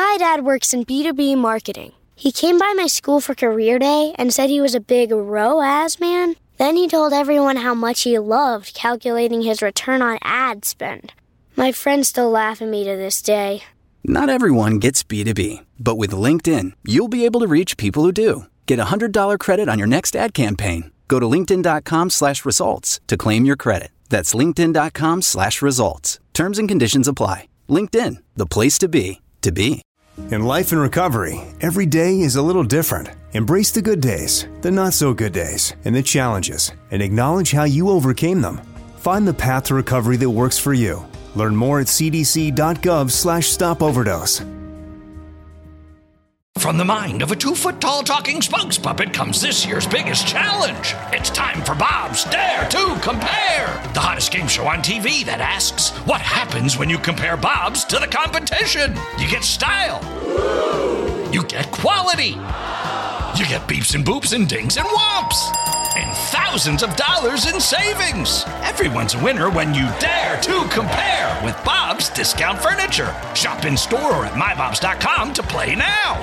My dad works in B2B marketing. He came by my school for career day and said he was a big ROAS man. Then he told everyone how much he loved calculating his return on ad spend. My friends still laugh at me to this day. Not everyone gets B2B, but with LinkedIn, you'll be able to reach people who do. Get a $100 credit on your next ad campaign. Go to linkedin.com/results to claim your credit. That's linkedin.com/results. Terms and conditions apply. LinkedIn, the place to be, to be. In life and recovery, every day is a little different. Embrace the good days, the not so good days, and the challenges, and acknowledge how you overcame them. Find the path to recovery that works for you. Learn more at cdc.gov/stopoverdose. From the mind of a 2-foot-tall talking spokes puppet comes this year's biggest challenge. It's time for Bob's Dare to Compare, the hottest game show on TV that asks, what happens when you compare Bob's to the competition? You get style. You get quality. You get beeps and boops and dings and whomps. And thousands of dollars in savings. Everyone's a winner when you dare to compare with Bob's Discount Furniture. Shop in store or at mybobs.com to play now.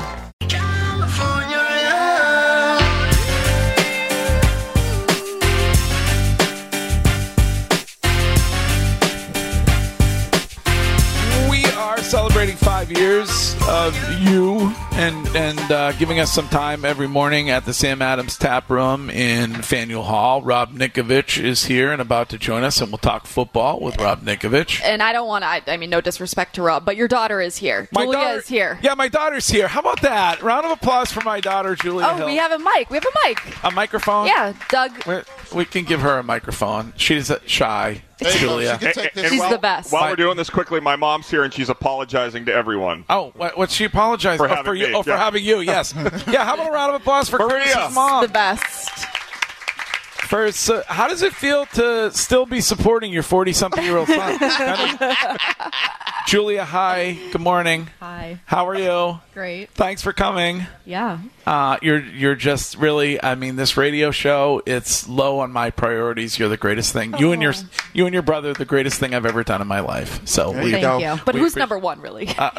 Celebrating 5 years of you and giving us some time every morning at the Sam Adams Tap Room in Faneuil Hall. Rob Ninkovich is here and about to join us, and we'll talk football with Rob Ninkovich. And I don't want to, I mean, no disrespect to Rob, but your daughter is here. Julia is here. Yeah, my daughter's here. How about that? Round of applause for my daughter, Julia Hill. We have a mic. A microphone? Yeah, Doug. We can give her a microphone. She's shy. It's Julia. She's the best. While we're doing this quickly, my mom's here and she's apologizing to everyone. Oh, what's she apologizing for? Having you? For having you, yes. Yeah, how about a round of applause for Chris's mom? The best. First, how does it feel to still be supporting your 40-something-year-old son? Julia, hi. Good morning. Hi. How are you? Great. Thanks for coming. Yeah. You're just really, I mean, this radio show, it's low on my priorities. You're the greatest thing. You and your brother, the greatest thing I've ever done in my life. So Thank you. But who's number one, really? What,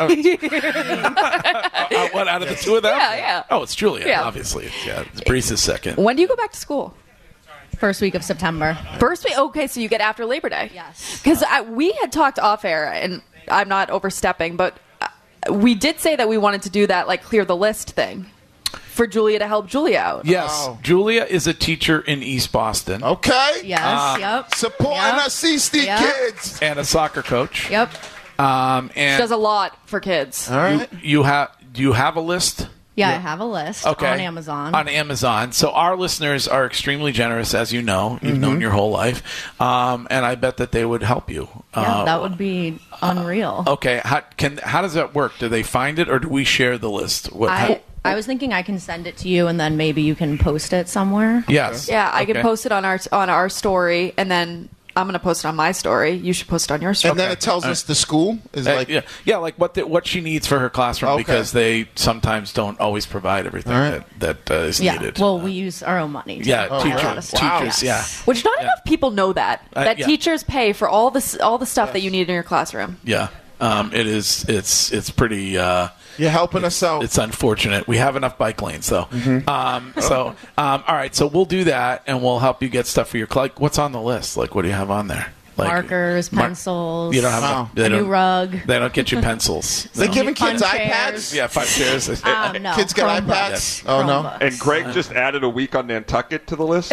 out of the two of them? Yeah. Oh, it's Julia, Yeah. obviously. Yeah, Brees is second. When do you go back to school? First week of September. First week? Okay, so you get after Labor Day. Yes. Because we had talked off air, and I'm not overstepping, but we did say that we wanted to do that, like, clear the list thing for Julia to help Julia out. Yes. Oh. Julia is a teacher in East Boston. Okay. Yes. Yep. Supporting our CSD kids. And a soccer coach. Yep. And She does a lot for kids. All right. do you have a list? Yeah, I have a list on Amazon. On Amazon. So our listeners are extremely generous, as you know. You've known your whole life. And I bet that they would help you. Yeah, that would be unreal. Okay. How does that work? Do they find it, or do we share the list? I was thinking I can send it to you, and then maybe you can post it somewhere. Yes. Yeah, I can post it on our story, and then I'm going to post it on my story. You should post it on your story. And then it tells us the school is like like what she needs for her classroom, because they sometimes don't always provide everything that is needed. Well, we use our own money. Teachers. Yeah. Which not enough people know that teachers pay for all the stuff that you need in your classroom. Yeah. It is. It's pretty. You're helping us out. It's unfortunate. We have enough bike lanes, though. All right. So we'll do that, and we'll help you get stuff for your. Like, what's on the list? Like, what do you have on there? Like, markers, pencils. You don't have a new rug. They don't get you pencils. They're giving kids Fun iPads. chairs. Yeah, 5 chairs. No, Kids get Chromebooks. iPads. Yes. Oh no. Chromebooks. And Greg just added a week on Nantucket to the list.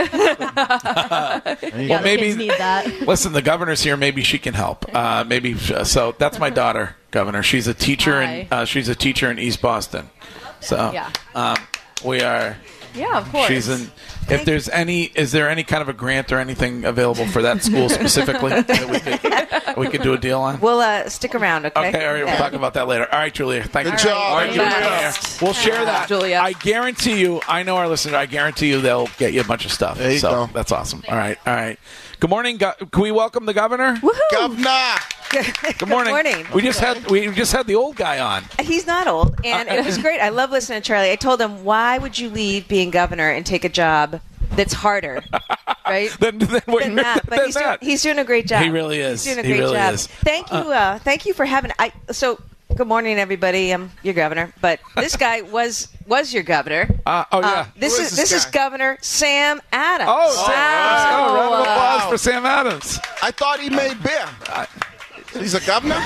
Yeah, maybe kids need that. Listen, the governor's here. Maybe she can help. So that's my daughter, Governor. She's a teacher in East Boston. So we are. Yeah, of course. She's in. Is there any kind of a grant or anything available for that school specifically that we could do a deal on? We'll stick around, okay? Okay, all right, we'll talk about that later. All right, Julia, thank you. Good job. All right, Julia. We'll share that. Julia. I guarantee you, I know our listeners, I guarantee you they'll get you a bunch of stuff. There you go. That's awesome. All right. Good morning. Can we welcome the governor? Woohoo! Governor. Good morning. Good morning. We just had the old guy on. He's not old, and it was great. I love listening to Charlie. I told him, why would you leave being governor and take a job that's harder, right? than that. But he's doing a great job. He really is. He's doing a great job. Is. Thank you for having. So Good morning, everybody. I'm your governor, but this guy was your governor. This is Governor Sam Adams. Round of applause for Sam Adams. I thought he made beer. He's a governor?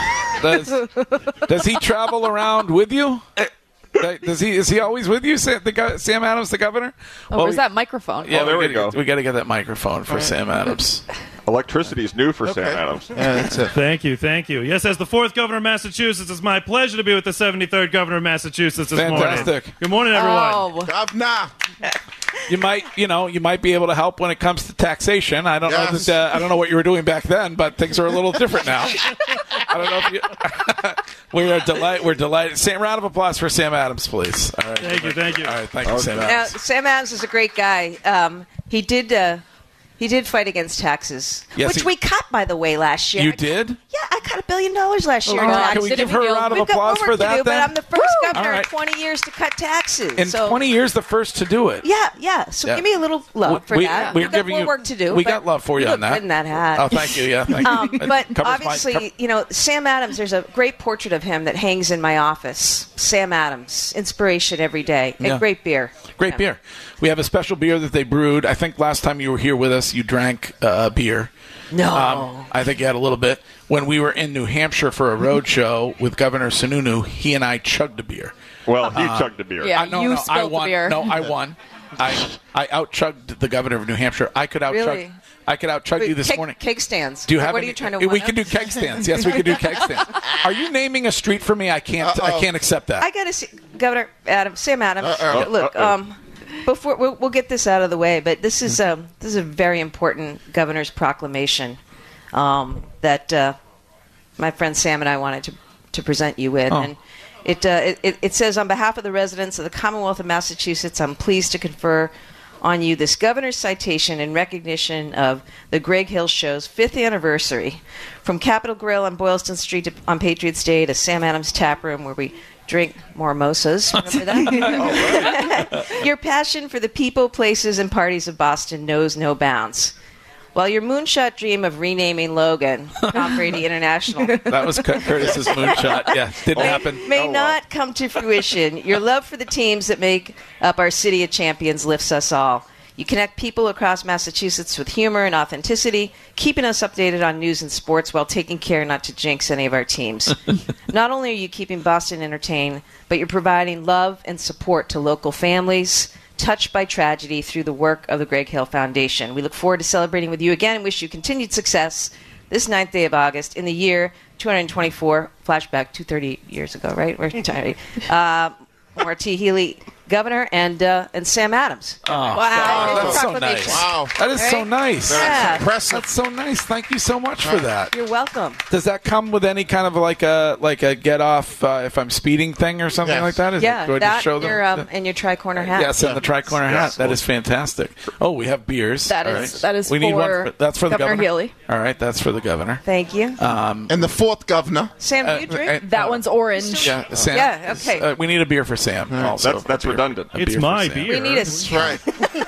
Does he travel around with you? Is he always with you, Sam Adams, the governor? Where's that microphone? Yeah, there we go. We got to get that microphone for Sam Adams. Electricity is new for Sam Adams. Yeah, that's it. Thank you. Yes, as the 4th governor of Massachusetts, it's my pleasure to be with the 73rd governor of Massachusetts this morning. Fantastic. Good morning, everyone. Governor. You might be able to help when it comes to taxation. I don't know. I don't know what you were doing back then, but things are a little different now. I don't know if you. We're delighted. Round of applause for Sam Adams, please. All right. Thank you. All right, thank you, Sam Adams. Now, Sam Adams is a great guy. He did fight against taxes, which we cut, by the way, last year. You did? Yeah, I cut $1 billion last year. Can we give her a round of applause for that? But I'm the first governor in 20 years to cut taxes. In 20 years, the first to do it. Yeah. So give me a little love for that. We've got more work to do. We got love for you on that. Good in that hat. Oh, thank you. Yeah, thank you. But obviously, Sam Adams. There's a great portrait of him that hangs in my office. Sam Adams, inspiration every day, and great beer. Great beer. We have a special beer that they brewed. I think last time you were here with us, you drank beer. No. I think you had a little bit. When we were in New Hampshire for a road show with Governor Sununu, he and I chugged a beer. Well, he chugged a beer. Yeah, I spilled won. the beer. No, I won. I out-chugged the governor of New Hampshire. I could out-chug. Really? I could out-chug you this morning. Keg stands. Do you have What any, are you trying to We can do keg stands. Yes, we can do keg stands. Are you naming a street for me? I can't accept that. I got to see Governor Sam Adams. Look, before we'll get this out of the way, but this is a very important governor's proclamation that my friend Sam and I wanted to present you with, and it says, on behalf of the residents of the Commonwealth of Massachusetts, I'm pleased to confer on you this governor's citation in recognition of the Greg Hill Show's 5th anniversary. From Capitol Grill on Boylston Street on Patriots Day to Sam Adams Tap Room, where we drink more mimosas. Remember that? Your passion for the people, places, and parties of Boston knows no bounds. While your moonshot dream of renaming Logan Tom Brady International that was Curtis's moonshot. Yeah, didn't happen. May not come to fruition, your love for the teams that make up our city of champions lifts us all. You connect people across Massachusetts with humor and authenticity, keeping us updated on news and sports while taking care not to jinx any of our teams. Not only are you keeping Boston entertained, but you're providing love and support to local families touched by tragedy through the work of the Greg Hill Foundation. We look forward to celebrating with you again and wish you continued success this 9th day of August in the year 224, flashback 230 years ago, right? We're tired. Marty Healy, Governor, and Sam Adams. Oh, wow. That's so nice. Wow. That is so nice. That's impressive. That's so nice. Thank you so much for that. You're welcome. Does that come with any kind of like a get off if I'm speeding thing or something like that? Yeah, do I just show them? and your tri-corner hat. Yes, and the tri-corner hat. That is fantastic. Oh, we have beers. That is we need one. That's for the Governor Healy. All right, that's for the governor. Thank you. And the 4th governor. Sam, do you drink? That one's orange. Yeah, Sam. Yeah, okay. We need a beer for Sam. Also, That's redundant. It's my beer. We need a That's right.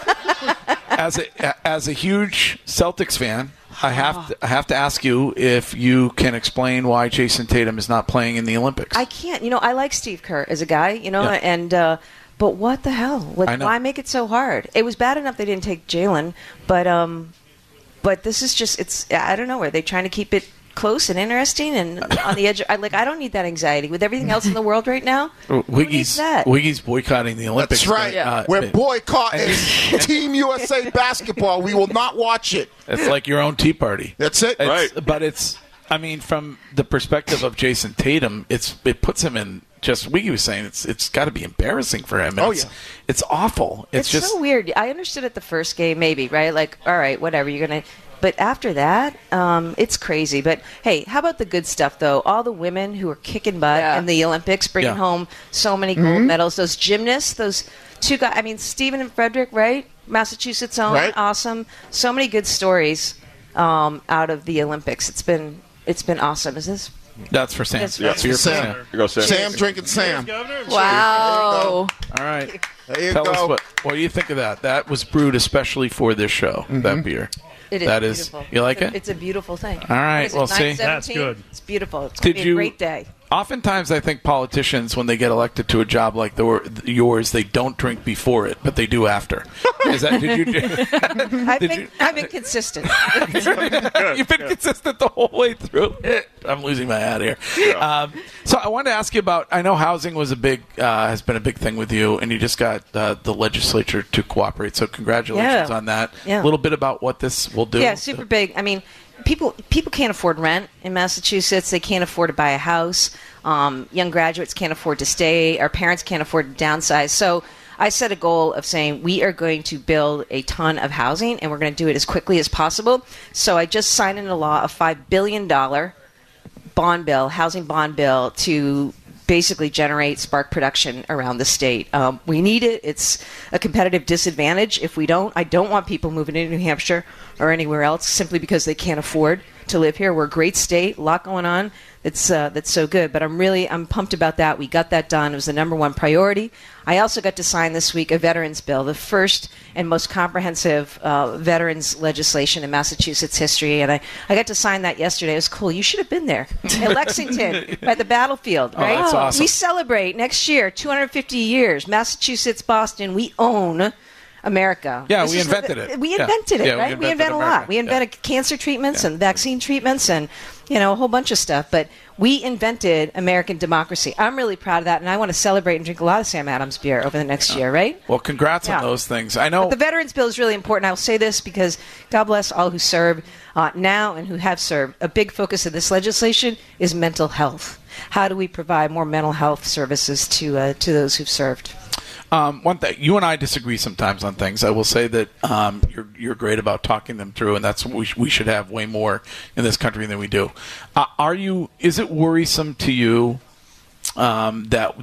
As a huge Celtics fan, I have to ask you if you can explain why Jason Tatum is not playing in the Olympics. I can't. I like Steve Kerr as a guy, and but what the hell? Why make it so hard? It was bad enough they didn't take Jalen, but this is just I don't know. Are they trying to keep it close and interesting and on the edge? I don't need that anxiety with everything else in the world right now. Who needs that? Wiggy's boycotting the Olympics. That's right. We're boycotting Team USA basketball. We will not watch it. It's like your own Tea Party. That's it. But from the perspective of Jason Tatum, it puts him in. Just Wiggy was saying, it's got to be embarrassing for him. It's awful. It's just so weird. I understood it the first game, maybe, right? Like, all right, whatever, you're gonna. But after that, it's crazy. But hey, how about the good stuff, though? All the women who are kicking butt in the Olympics, bringing home so many gold medals. Those gymnasts, those two guys. I mean, Stephen and Frederick, right? Massachusetts own, awesome. So many good stories out of the Olympics. It's been awesome. Is this? That's for Sam. That's for Sam. Here goes Sam. Sam drinking Sam. Wow. All right. There you Tell go. us what do you think of that? That was brewed especially for this show, that beer. It is that beautiful. You like it? It's a beautiful thing. All right. Well, see. That's good. It's beautiful. It's going to be a great day. Oftentimes, I think politicians, when they get elected to a job like yours, they don't drink before it, but they do after. Is that? I've been consistent. You've been consistent the whole way through. I'm losing my hat here. Yeah. So I wanted to ask you about. I know housing was has been a big thing with you, and you just got the legislature to cooperate. So congratulations on that. Yeah. A little bit about what this will do. Yeah, super big. I mean, people can't afford rent in Massachusetts. They can't afford to buy a house. Young graduates can't afford to stay. Our parents can't afford to downsize. So I set a goal of saying we are going to build a ton of housing, and we're going to do it as quickly as possible. So I just signed into law a $5 billion bond bill, housing bond bill, to basically generate spark production around the state. We need it. It's a competitive disadvantage if we don't. I don't want people moving into New Hampshire or anywhere else simply because they can't afford to live here. We're a great state, a lot going on. That's so good. But I'm pumped about that. We got that done. It was the number one priority. I also got to sign this week a veterans bill, the first and most comprehensive veterans legislation in Massachusetts history. And I got to sign that yesterday. It was cool. You should have been there in Lexington by the battlefield, right? Oh, that's awesome. We celebrate next year, 250 years. Massachusetts, Boston, we own America. Yeah, we invented it. We invented it, right? We invented a lot. We invented cancer treatments and vaccine treatments and, a whole bunch of stuff. But we invented American democracy. I'm really proud of that, and I want to celebrate and drink a lot of Sam Adams beer over the next year, right? Well, congrats on those things. I know. But the Veterans Bill is really important. I will say this because God bless all who serve now and who have served. A big focus of this legislation is mental health. How do we provide more mental health services to those who've served? One thing, you and I disagree sometimes on things. I will say that you're great about talking them through, and that's what we should have way more in this country than we do. Is it worrisome to you that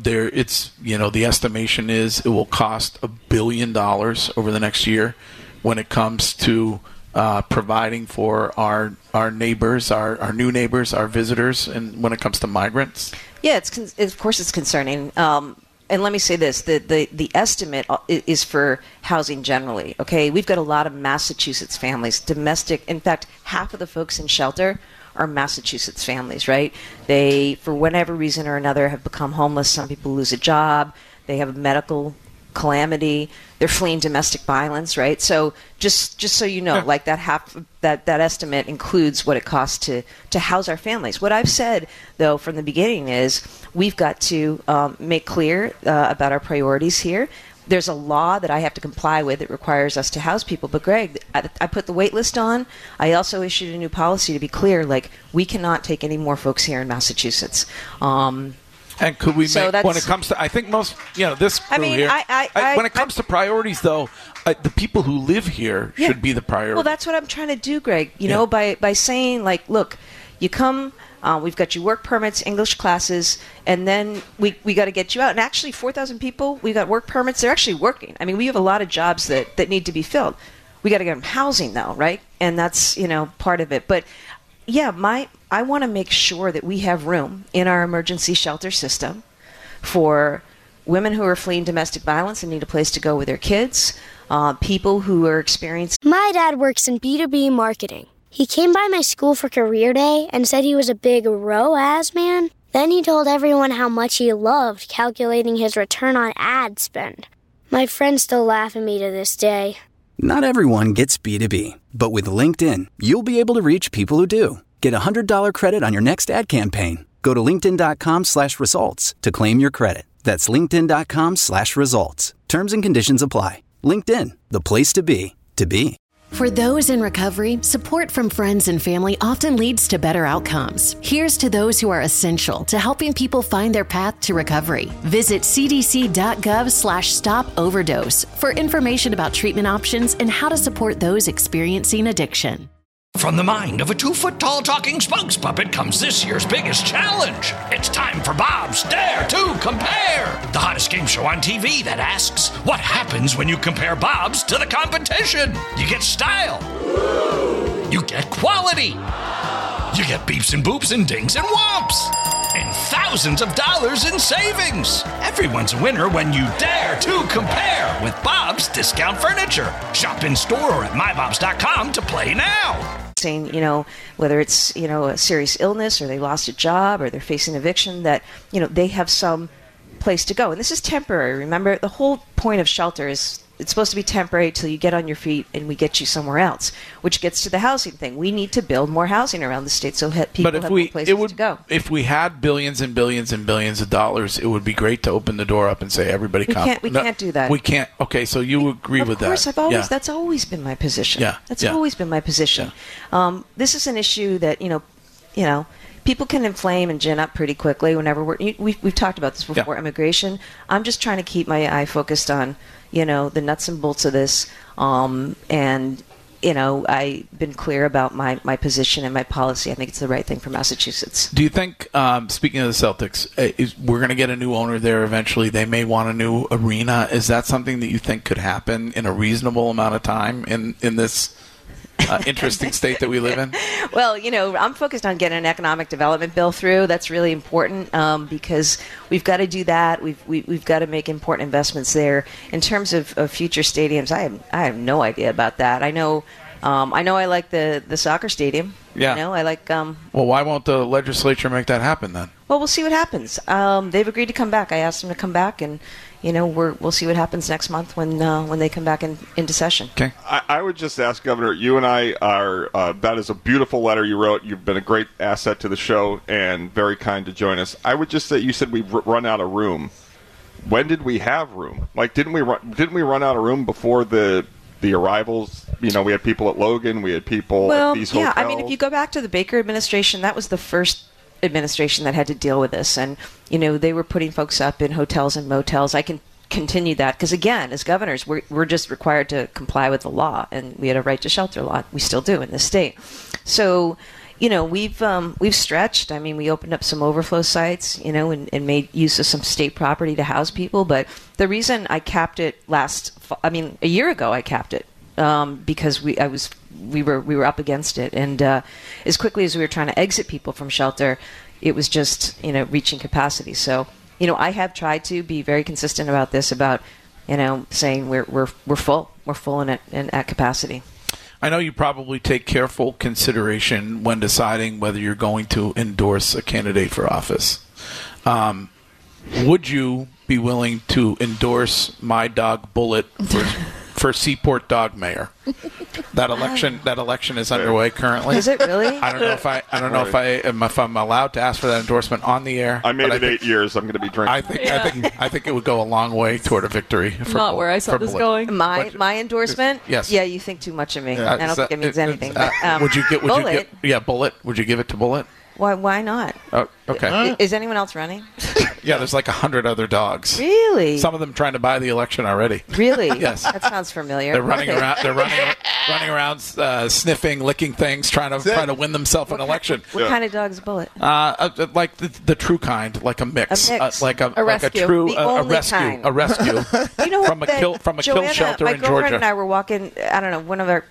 the estimation is it will cost $1 billion over the next year when it comes to providing for our neighbors, our new neighbors, our visitors, and when it comes to migrants? Yeah, of course it's concerning. And let me say this, the estimate is for housing generally, okay? We've got a lot of Massachusetts families, domestic. In fact, half of the folks in shelter are Massachusetts families, right? They, for whatever reason or another, have become homeless. Some people lose a job. They have a medical calamity. They're fleeing domestic violence, right? So just so you know, like that estimate includes what it costs to house our families. What I've said, though, from the beginning is we've got to make clear about our priorities here. There's a law that I have to comply with that requires us to house people. But, Greg, I put the wait list on. I also issued a new policy to be clear, like, we cannot take any more folks here in Massachusetts. And could we make, when it comes to, I think most, this crew here, when it comes to priorities, though, the people who live here should be the priority. Well, that's what I'm trying to do, Greg, by saying, like, look, you come, we've got you work permits, English classes, and then we got to get you out. And actually, 4,000 people, we got work permits, they're actually working. I mean, we have a lot of jobs that need to be filled. We got to get them housing, though, right? And that's, part of it. But, yeah, I want to make sure that we have room in our emergency shelter system for women who are fleeing domestic violence and need a place to go with their kids, people who are experiencing... My dad works in B2B marketing. He came by my school for career day and said he was a big ROAS man. Then he told everyone how much he loved calculating his return on ad spend. My friends still laugh at me to this day. Not everyone gets B2B, but with LinkedIn, you'll be able to reach people who do. Get a $100 credit on your next ad campaign. Go to linkedin.com/results to claim your credit. That's linkedin.com/results. Terms and conditions apply. LinkedIn, the place to be, to be. For those in recovery, support from friends and family often leads to better outcomes. Here's to those who are essential to helping people find their path to recovery. Visit cdc.gov/stop overdose for information about treatment options and how to support those experiencing addiction. From the mind of a 2-foot-tall talking spunks puppet comes this year's biggest challenge. It's time for Bob's Dare to Compare, the hottest game show on TV that asks, what happens when you compare Bob's to the competition? You get style. You get quality. You get beeps and boops and dings and whomps. And thousands of dollars in savings. Everyone's a winner when you dare to compare with Bob's Discount Furniture. Shop in store or at mybobs.com to play now. facing, whether it's, a serious illness or they lost a job or they're facing eviction, that, they have some place to go. And this is temporary. Remember, the whole point of shelter is it's supposed to be temporary till you get on your feet and we get you somewhere else, which gets to the housing thing. We need to build more housing around the state so people have more places to go. If we had billions and billions and billions of dollars, it would be great to open the door up and say, everybody come. We can't do that. We can't. Okay, so you agree with that. Of course, that's always been my position. That's always been my position. This is an issue that, people can inflame and gin up pretty quickly whenever we've talked about this before, immigration. I'm just trying to keep my eye focused on, the nuts and bolts of this. And, I've been clear about my position and my policy. I think it's the right thing for Massachusetts. Do you think, speaking of the Celtics, we're going to get a new owner there eventually? They may want a new arena. Is that something that you think could happen in a reasonable amount of time in this interesting state that we live in? Well, I'm focused on getting an economic development bill through. That's really important because we've got to do that. We've got to make important investments there. In terms of future stadiums, I have no idea about that. I know I like the soccer stadium. Yeah. I like. Well, why won't the legislature make that happen then? Well, we'll see what happens. They've agreed to come back. I asked them to come back, and we'll see what happens next month when they come back into session. Okay. I would just ask, Governor, you and I are, that is a beautiful letter you wrote. You've been a great asset to the show and very kind to join us. I would just say, you said we've run out of room. When did we have room? Like, didn't we run out of room before the arrivals? We had people at Logan, we had people at these hotels. I mean, if you go back to the Baker administration, that was the first administration that had to deal with this, and they were putting folks up in hotels and motels. I can continue that because, again, as governors, we're just required to comply with the law, and we had a right to shelter law. We still do in this state. So we've stretched. I mean, we opened up some overflow sites, and made use of some state property to house people. But the reason I capped it a year ago, I capped it because we were up against it, and as quickly as we were trying to exit people from shelter, it was just reaching capacity. So I have tried to be very consistent about this, about saying we're full, and at capacity. I know you probably take careful consideration when deciding whether you're going to endorse a candidate for office. Would you be willing to endorse my dog Bullet for Seaport Dog Mayor? That election is underway currently. Is it really? I don't know if I'm allowed to ask for that endorsement on the air. I made it 8 years. I'm going to be drinking. I think it would go a long way toward a victory. Not where I saw this going. My endorsement? Yes. Yeah, you think too much of me. I don't think it means anything. Bullet? Would you give it to Bullet? Why not? Oh, okay. Is anyone else running? Yeah, there's like 100 other dogs. Really? Some of them trying to buy the election already. Really? Yes. That sounds familiar. They're running around. They're running around, sniffing, licking things, trying to win themselves an election. What kind of dog is Bullet? Like the true kind, like a mix, like a rescue. a true a rescue, kind. a rescue from a kill shelter my in Georgia. My girlfriend and I were walking. I don't know, one of our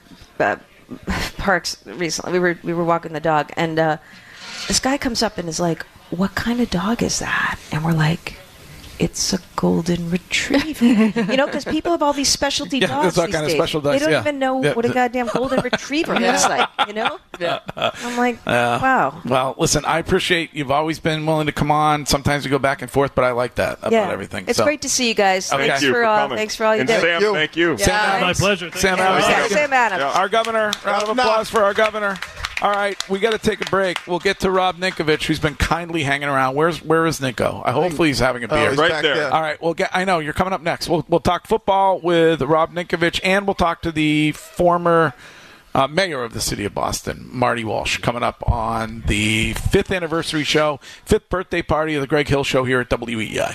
parks recently. We were walking the dog, and this guy comes up and is like, "What kind of dog is that?" And we're like, "It's a golden retriever." Because people have all these specialty dogs there's all these kind days. of special dogs. They don't even know what a goddamn golden retriever looks like. I'm like, wow. Well, listen, I appreciate you've always been willing to come on. Sometimes we go back and forth, but I like that about everything. It's great to see you guys. Okay. Thanks for all you did. Sam, thank you. Yeah, my pleasure. Sam Adams. Our governor. Round of applause for our governor. All right, we got to take a break. We'll get to Rob Ninkovich, who's been kindly hanging around. Where is Nico? Hopefully he's having a beer. He's right there. All right, I know you're coming up next. We'll talk football with Rob Ninkovich, and we'll talk to the former mayor of the city of Boston, Marty Walsh, coming up on the 5th anniversary show, 5th birthday party of the Greg Hill Show here at WEEI.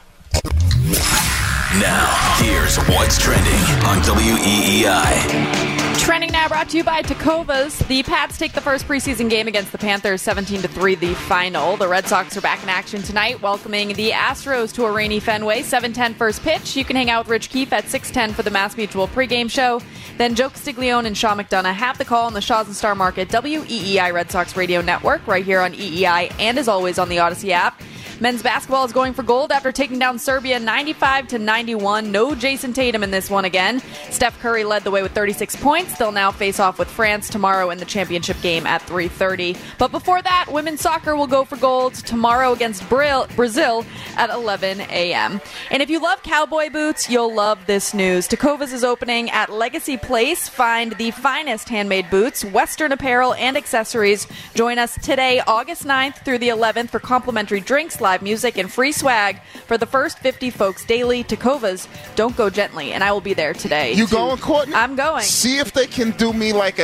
Now, here's what's trending on WEEI. Trending now brought to you by Tecovas. The Pats take the first preseason game against the Panthers 17-3, the final. The Red Sox are back in action tonight, welcoming the Astros to a rainy Fenway. 7:10 first pitch. You can hang out with Rich Keefe at 6:10 for the Mass Mutual pregame show. Then Joe Castiglione and Sean McDonough have the call on the Shaws and Star Market WEEI Red Sox Radio Network right here on EEI and as always on the Odyssey app. Men's basketball is going for gold after taking down Serbia 95-91. No Jason Tatum in this one again. Steph Curry led the way with 36 points. They'll now face off with France tomorrow in the championship game at 3:30. But before that, women's soccer will go for gold tomorrow against Brazil at 11 a.m. And if you love cowboy boots, you'll love this news. Tecovas is opening at Legacy Place. Find the finest handmade boots, Western apparel, and accessories. Join us today, August 9th through the 11th for complimentary drinks, live music, and free swag for the first 50 folks daily. Tecovas, don't go gently, and I will be there today. You going, Courtney? I'm going. See if they can do me like a,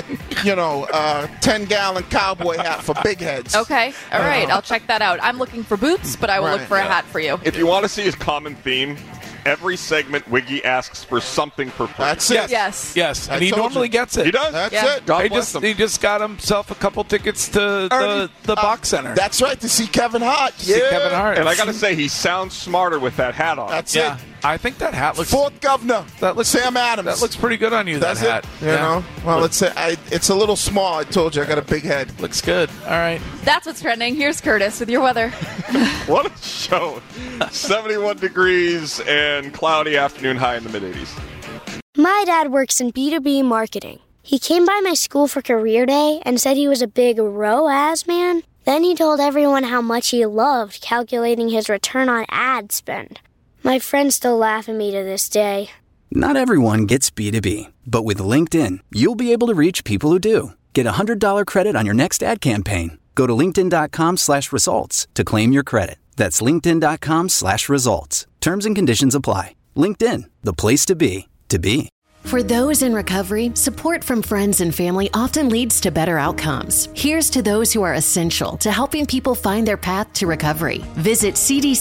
10-gallon cowboy hat for big heads. Okay, all right, I'll check that out. I'm looking for boots, but I will look for a hat for you. If you want to see his common theme, every segment, Wiggy asks for something for free. That's it. Yes. And he normally gets it. He does. That's it. God bless him. He just got himself a couple tickets to the Box Center. That's right, to see Kevin Hart. See Kevin Hart. And I got to say, he sounds smarter with that hat on. That's it. I think that hat looks... Fourth governor, Sam Adams. That looks pretty good on you, That's that hat. it. You know? Well, let's say it's a little small. I told you, I got a big head. Looks good. All right. That's what's trending. Here's Curtis with your weather. What a show. 71 degrees and cloudy afternoon, high in the mid-80s. My dad works in B2B marketing. He came by my school for career day and said he was a big ROAS man. Then he told everyone how much he loved calculating his return on ad spend. My friends still laugh at me to this day. Not everyone gets B2B, but with LinkedIn, you'll be able to reach people who do. Get a $100 credit on your next ad campaign. Go to linkedin.com/results to claim your credit. That's linkedin.com/results. Terms and conditions apply. LinkedIn, the place to be, to be. For those in recovery, support from friends and family often leads to better outcomes. Here's to those who are essential to helping people find their path to recovery. Visit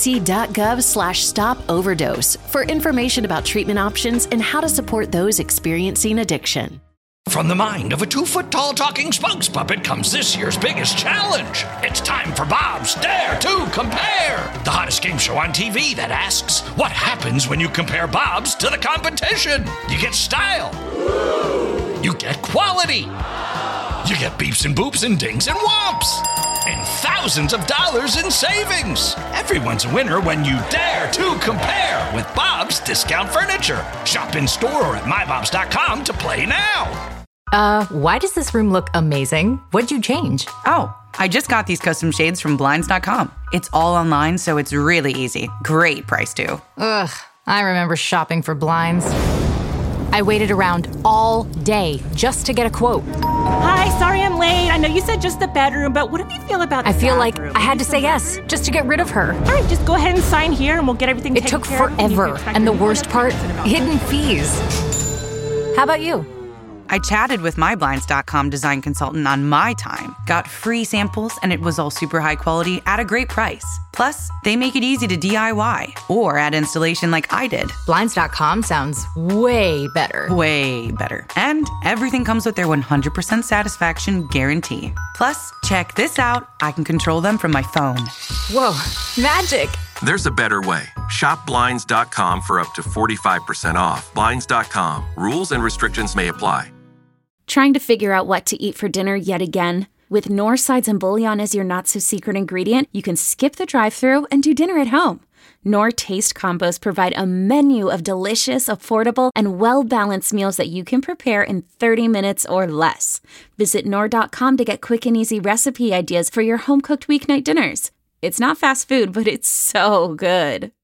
cdc.gov/stop-overdose for information about treatment options and how to support those experiencing addiction. From the mind of a 2-foot-tall talking spokes puppet comes this year's biggest challenge. It's time for Bob's Dare to Compare, the hottest game show on TV that asks, what happens when you compare Bob's to the competition? You get style. You get quality. You get beeps and boops and dings and whomps. And thousands of dollars in savings. Everyone's a winner when you dare to compare with Bob's Discount Furniture. Shop in store or at mybobs.com to play now. Why does this room look amazing? What'd you change? Oh, I just got these custom shades from Blinds.com. It's all online, so it's really easy. Great price, too. Ugh, I remember shopping for blinds. I waited around all day just to get a quote. Hi, sorry I'm late. I know you said just the bedroom, but what do you feel about the I feel like bathroom? I had to say yes just to get rid of her. All right, just go ahead and sign here and we'll get everything taken care of. It took forever. And the worst part, hidden fees. How about you? I chatted with my Blinds.com design consultant on my time, got free samples, and it was all super high quality at a great price. Plus, they make it easy to DIY or add installation like I did. Blinds.com sounds way better. Way better. And everything comes with their 100% satisfaction guarantee. Plus, check this out. I can control them from my phone. Whoa, magic. There's a better way. Shop Blinds.com for up to 45% off. Blinds.com. Rules and restrictions may apply. Trying to figure out what to eat for dinner yet again? With Knorr sides and bouillon as your not-so-secret ingredient, you can skip the drive-thru and do dinner at home. Knorr Taste Combos provide a menu of delicious, affordable, and well-balanced meals that you can prepare in 30 minutes or less. Visit Knorr.com to get quick and easy recipe ideas for your home-cooked weeknight dinners. It's not fast food, but it's so good.